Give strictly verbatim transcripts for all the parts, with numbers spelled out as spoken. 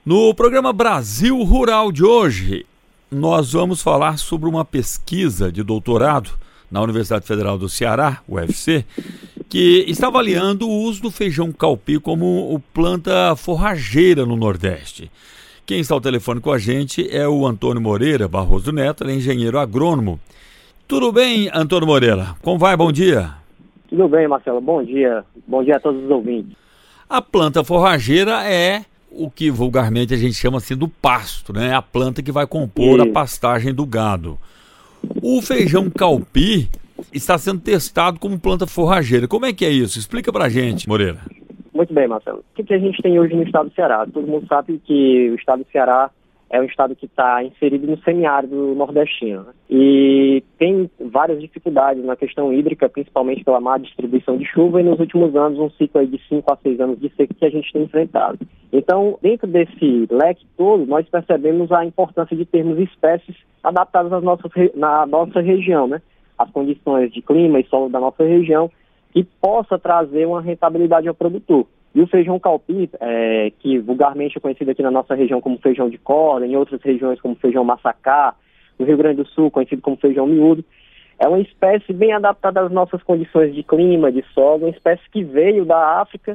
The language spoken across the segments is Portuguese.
No programa Brasil Rural de hoje, nós vamos falar sobre uma pesquisa de doutorado na Universidade Federal do Ceará, U F C, que está avaliando o uso do feijão calpi como planta forrageira no Nordeste. Quem está ao telefone com a gente é o Antônio Moreira Barroso Neto, ele é engenheiro agrônomo. Tudo bem, Antônio Moreira? Como vai? Bom dia. Tudo bem, Marcelo. Bom dia. Bom dia a todos os ouvintes. A planta forrageira é o que vulgarmente a gente chama assim do pasto, né? A planta que vai compor Isso. a pastagem do gado. O feijão calpi está sendo testado como planta forrageira. Como é que é isso? Explica pra gente, Moreira. Muito bem, Marcelo. O que a gente tem hoje no estado do Ceará? Todo mundo sabe que o estado do Ceará é um estado que está inserido no semiárido nordestino, né? E tem várias dificuldades na questão hídrica, principalmente pela má distribuição de chuva, e nos últimos anos um ciclo aí de cinco a seis anos de seca que a gente tem enfrentado. Então, dentro desse leque todo, nós percebemos a importância de termos espécies adaptadas às nossas, na nossa região, né? As condições de clima e solo da nossa região, que possa trazer uma rentabilidade ao produtor. E o feijão calpi, é, que vulgarmente é conhecido aqui na nossa região como feijão de corda, em outras regiões como feijão massacá, no Rio Grande do Sul conhecido como feijão miúdo, é uma espécie bem adaptada às nossas condições de clima, de solo, uma espécie que veio da África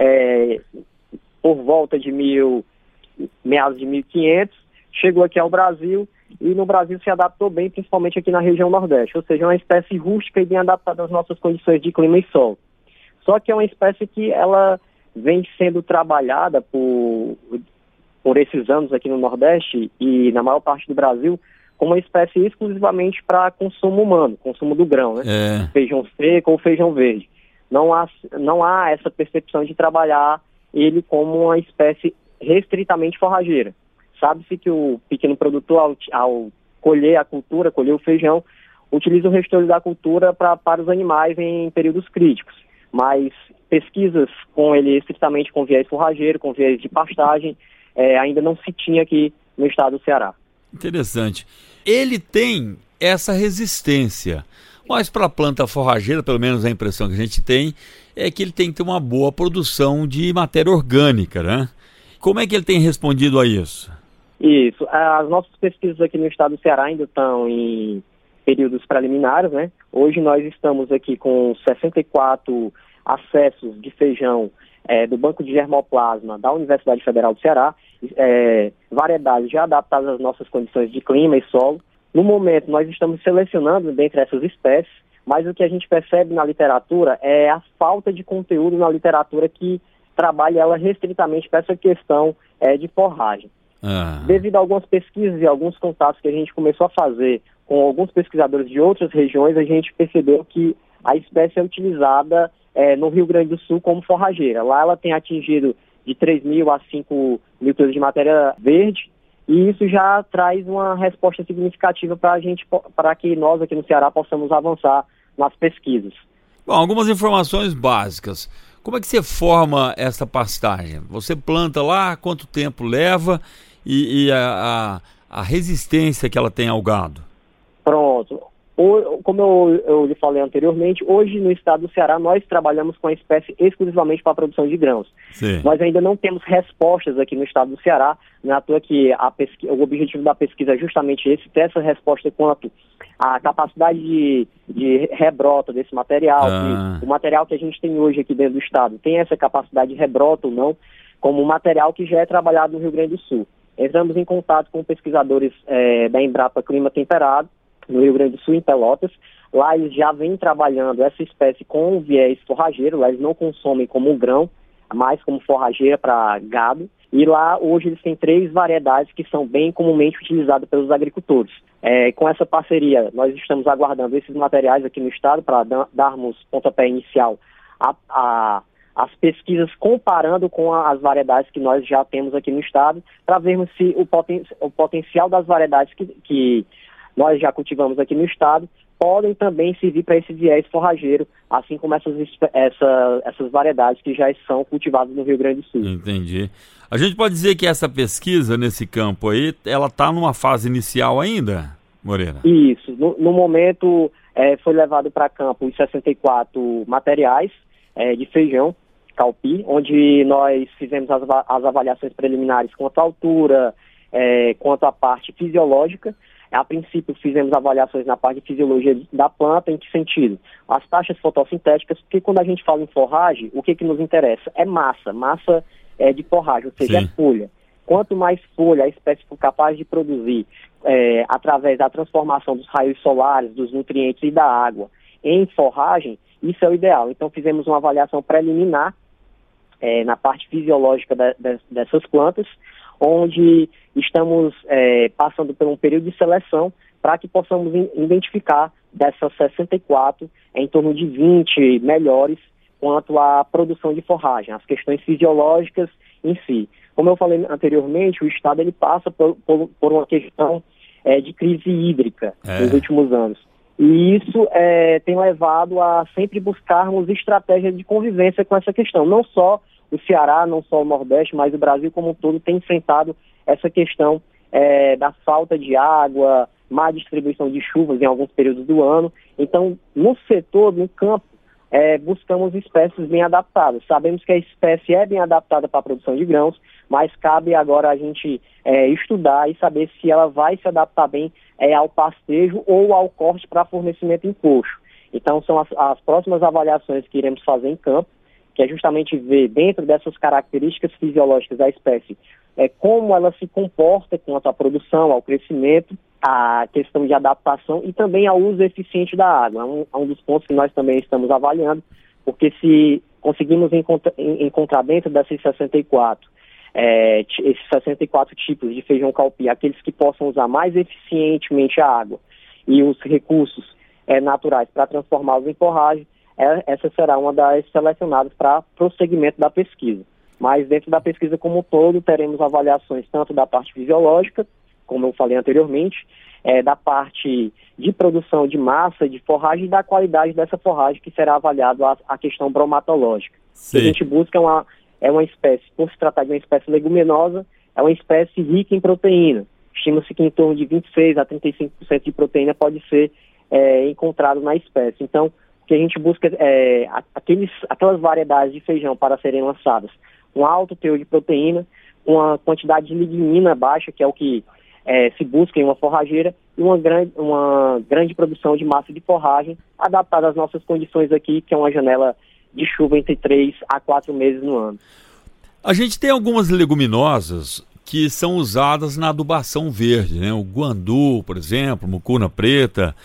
é, por volta de mil, meados de mil e quinhentos, chegou aqui ao Brasil e no Brasil se adaptou bem, principalmente aqui na região Nordeste, ou seja, é uma espécie rústica e bem adaptada às nossas condições de clima e solo. Só que é uma espécie que ela vem sendo trabalhada por, por esses anos aqui no Nordeste e na maior parte do Brasil como uma espécie exclusivamente para consumo humano, consumo do grão, né? É. Feijão seco ou feijão verde. Não há, não há essa percepção de trabalhar ele como uma espécie restritamente forrageira. Sabe-se que o pequeno produtor, ao, ao colher a cultura, colher o feijão, utiliza o restolho da cultura pra, para os animais em períodos críticos. Mas pesquisas com ele estritamente com viés forrageiro, com viés de pastagem, é, ainda não se tinha aqui no estado do Ceará. Interessante. Ele tem essa resistência, mas para a planta forrageira, pelo menos a impressão que a gente tem, é que ele tem que ter uma boa produção de matéria orgânica, né? Como é que ele tem respondido a isso? Isso. As nossas pesquisas aqui no estado do Ceará ainda estão em períodos preliminares, né? Hoje nós estamos aqui com sessenta e quatro acessos de feijão é, do Banco de Germoplasma da Universidade Federal do Ceará, é, variedades já adaptadas às nossas condições de clima e solo. No momento nós estamos selecionando dentre essas espécies, mas o que a gente percebe na literatura é a falta de conteúdo na literatura que trabalha ela restritamente para essa questão é, de forragem. Ah. Devido a algumas pesquisas e alguns contatos que a gente começou a fazer com alguns pesquisadores de outras regiões, a gente percebeu que a espécie é utilizada é, no Rio Grande do Sul como forrageira. Lá ela tem atingido de três mil a cinco mil quilos de matéria verde, e isso já traz uma resposta significativa para a gente, para que nós aqui no Ceará possamos avançar nas pesquisas. Bom, algumas informações básicas. Como é que você forma essa pastagem? Você planta lá, quanto tempo leva e, e a, a, a resistência que ela tem ao gado? Pronto. O, como eu, eu lhe falei anteriormente, hoje no estado do Ceará nós trabalhamos com a espécie exclusivamente para a produção de grãos. Sim. Nós ainda não temos respostas aqui no estado do Ceará, não é à toa que a pesqui- o objetivo da pesquisa é justamente esse, ter essa resposta quanto à capacidade de, de rebrota desse material, ah. que o material que a gente tem hoje aqui dentro do estado tem essa capacidade de rebrota ou não, como um material que já é trabalhado no Rio Grande do Sul. Entramos em contato com pesquisadores é, da Embrapa Clima Temperado, no Rio Grande do Sul, em Pelotas. Lá eles já vêm trabalhando essa espécie com viés forrageiro, lá eles não consomem como um grão, mas como forrageira para gado. E lá hoje eles têm três variedades que são bem comumente utilizadas pelos agricultores. É, com essa parceria, nós estamos aguardando esses materiais aqui no estado para da- darmos pontapé inicial a, a, as pesquisas comparando com a, as variedades que nós já temos aqui no estado, para vermos se o, poten- o potencial das variedades que, que nós já cultivamos aqui no estado podem também servir para esse viés forrageiro, assim como essas, essa, essas variedades que já são cultivadas no Rio Grande do Sul. Entendi. A gente pode dizer que essa pesquisa nesse campo aí, ela está numa fase inicial ainda, Moreira? Isso. No, no momento, é, foi levado para campo os sessenta e quatro materiais é, de feijão. calpi, onde nós fizemos as, as avaliações preliminares quanto à altura, é, quanto à parte fisiológica. A princípio fizemos avaliações na parte de fisiologia da planta. Em que sentido? As taxas fotossintéticas, porque quando a gente fala em forragem, o que, que nos interessa? É massa, massa é, de forragem, ou seja, Sim. é folha. Quanto mais folha a espécie for capaz de produzir é, através da transformação dos raios solares, dos nutrientes e da água em forragem, isso é o ideal. Então fizemos uma avaliação preliminar é, na parte fisiológica de, de, dessas plantas, onde estamos é, passando por um período de seleção para que possamos in, identificar dessas sessenta e quatro, em torno de vinte melhores quanto à produção de forragem, as questões fisiológicas em si. Como eu falei anteriormente, o Estado ele passa por, por, por uma questão é, de crise hídrica é. nos últimos anos. E isso é, tem levado a sempre buscarmos estratégias de convivência com essa questão. Não só o Ceará, não só o Nordeste, mas o Brasil como um todo tem enfrentado essa questão é, da falta de água, má distribuição de chuvas em alguns períodos do ano. Então, no setor, no campo, é, buscamos espécies bem adaptadas. Sabemos que a espécie é bem adaptada para a produção de grãos, mas cabe agora a gente é, estudar e saber se ela vai se adaptar bem é, ao pastejo ou ao corte para fornecimento em coxo. Então, são as, as próximas avaliações que iremos fazer em campo, que é justamente ver dentro dessas características fisiológicas da espécie é, como ela se comporta quanto à produção, ao crescimento, à questão de adaptação e também ao uso eficiente da água. É um, é um dos pontos que nós também estamos avaliando, porque se conseguimos encontra, encontrar dentro dessas sessenta e quatro, é, esses sessenta e quatro tipos de feijão calpi, aqueles que possam usar mais eficientemente a água e os recursos é, naturais para transformá-los em forragem, é, essa será uma das selecionadas para prosseguimento da pesquisa. Mas dentro da pesquisa como um todo, teremos avaliações tanto da parte fisiológica, como eu falei anteriormente, é, da parte de produção de massa, de forragem e da qualidade dessa forragem, que será avaliado a, a questão bromatológica. Sim. O que a gente busca é uma, é uma espécie, por se tratar de uma espécie leguminosa, é uma espécie rica em proteína. Estima-se que em torno de vinte e seis a trinta e cinco por cento de proteína pode ser é, encontrado na espécie. Então, o que a gente busca é aqueles, aquelas variedades de feijão para serem lançadas com alto teor de proteína, uma quantidade de lignina baixa, que é o que é, se busca em uma forrageira, e uma grande, uma grande produção de massa de forragem adaptada às nossas condições aqui, que é uma janela de chuva entre três a quatro meses no ano. A gente tem algumas leguminosas que são usadas na adubação verde, né? O guandu, por exemplo, mucuna preta.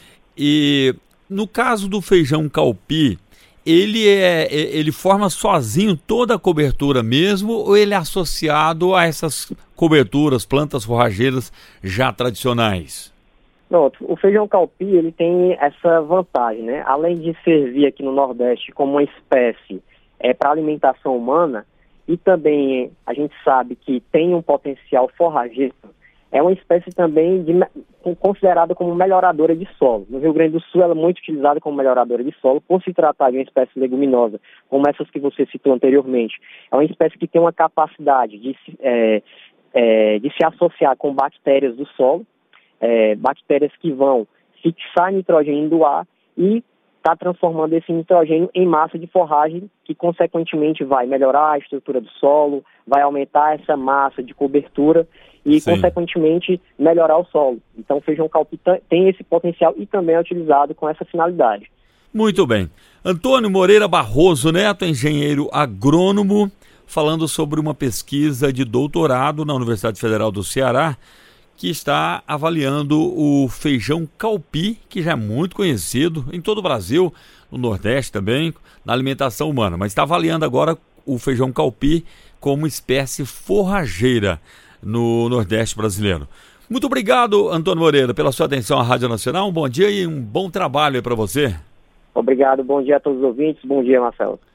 E no caso do feijão calpi, ele, é, ele forma sozinho toda a cobertura mesmo, ou ele é associado a essas coberturas, plantas forrageiras já tradicionais? Pronto, o feijão calpi ele tem essa vantagem, né? Além de servir aqui no Nordeste como uma espécie é, para alimentação humana, e também a gente sabe que tem um potencial forrageiro, é uma espécie também de, considerada como melhoradora de solo. No Rio Grande do Sul ela é muito utilizada como melhoradora de solo, por se tratar de uma espécie leguminosa, como essas que você citou anteriormente. É uma espécie que tem uma capacidade de, é, é, de se associar com bactérias do solo, é, bactérias que vão fixar nitrogênio do ar e está transformando esse nitrogênio em massa de forragem, que consequentemente vai melhorar a estrutura do solo, vai aumentar essa massa de cobertura e, Sim. consequentemente, melhorar o solo. Então, o feijão calpi tem esse potencial e também é utilizado com essa finalidade. Muito bem. Antônio Moreira Barroso Neto, engenheiro agrônomo, falando sobre uma pesquisa de doutorado na Universidade Federal do Ceará, que está avaliando o feijão calpi, que já é muito conhecido em todo o Brasil, no Nordeste também, na alimentação humana, mas está avaliando agora o feijão calpi como espécie forrageira no Nordeste brasileiro. Muito obrigado, Antônio Moreira, pela sua atenção à Rádio Nacional. Um bom dia e um bom trabalho aí para você. Obrigado, bom dia a todos os ouvintes, bom dia, Marcelo.